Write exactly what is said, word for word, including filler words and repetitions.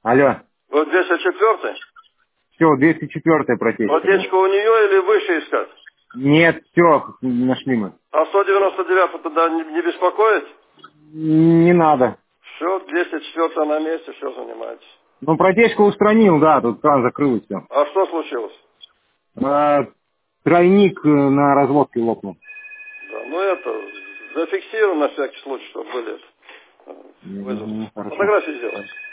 Алло. Вы двести четыре? Все, двести четыре протечка. Протечка у нее или выше искать? Нет, все, нашли мы. А сто девяносто девять тогда не, не беспокоит? Не надо. Все, двести четыре на месте, все занимается. Ну, протечку устранил, да, тут кран закрыл и все. А что случилось? А, тройник э, на разводке лопнул. Да, ну это, зафиксируем на всякий случай, чтобы были это, вызов. Мгм, хорошо. Фотографии сделать.